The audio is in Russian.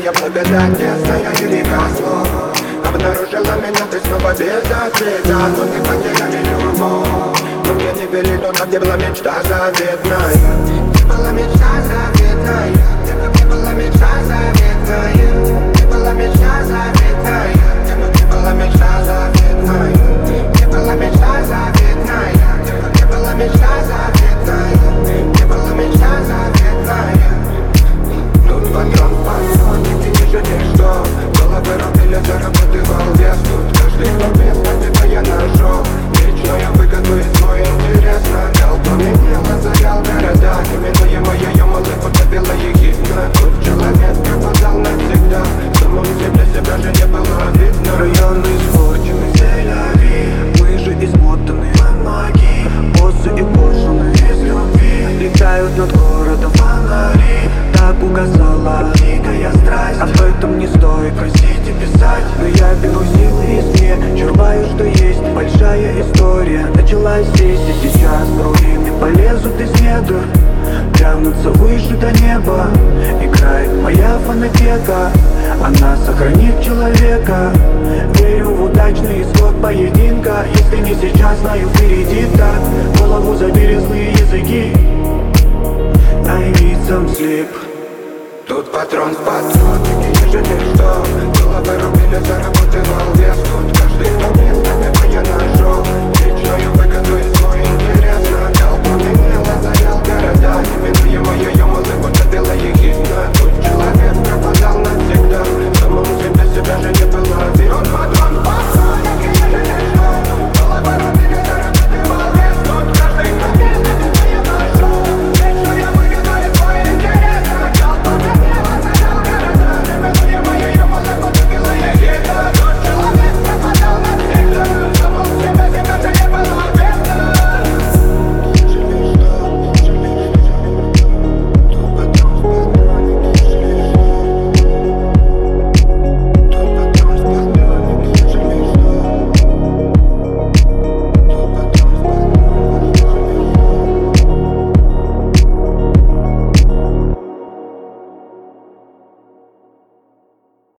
Вечная благодать, ясная и река слов обнаружила меня, ты снова без ответа. Но не потеряли любовь, но мне не вели туда, где была мечта заветная. Где была мечта заветная, где была мечта заветная, где была мечта заветная, где была мечта заветная, где была мечта заветная, где была мечта заветная, где была мечта заветная. Тут патрон в патроне, ты не жалеешь, что головы рубили, заработывал вес. Тут каждый момент на тебя я нашел личную выгоду и свой интерес. Навел помимо, озарял города, именуя ее молитву, добила ехидна. Тут человек пропадал навсегда, самому себе себя же не было видно. Районы испорчены, Тель-Авив, мы же измотаны, помоги. Боссы и пошлины из любви летают над городом фонари. Так угасала дикая страсть, об этом не стоит просить и писать. Но я беру силы извне, черпаю, что есть большая история. Началась здесь и сейчас, руины полезут из недр, тянутся выше до неба. Играет моя фонотека, она сохранит человека. Верю в удачный исход поединка. Если не сейчас, знаю, впереди так. Голову забили злые языки, I need some sleep. Тут патрон в патроне, не жалеешь, что головы рубили, заработывал вес. Тут каждый момент на тебя я нашел личную выгоду и свой интерес. Навел помимо, озарял города, именуя ее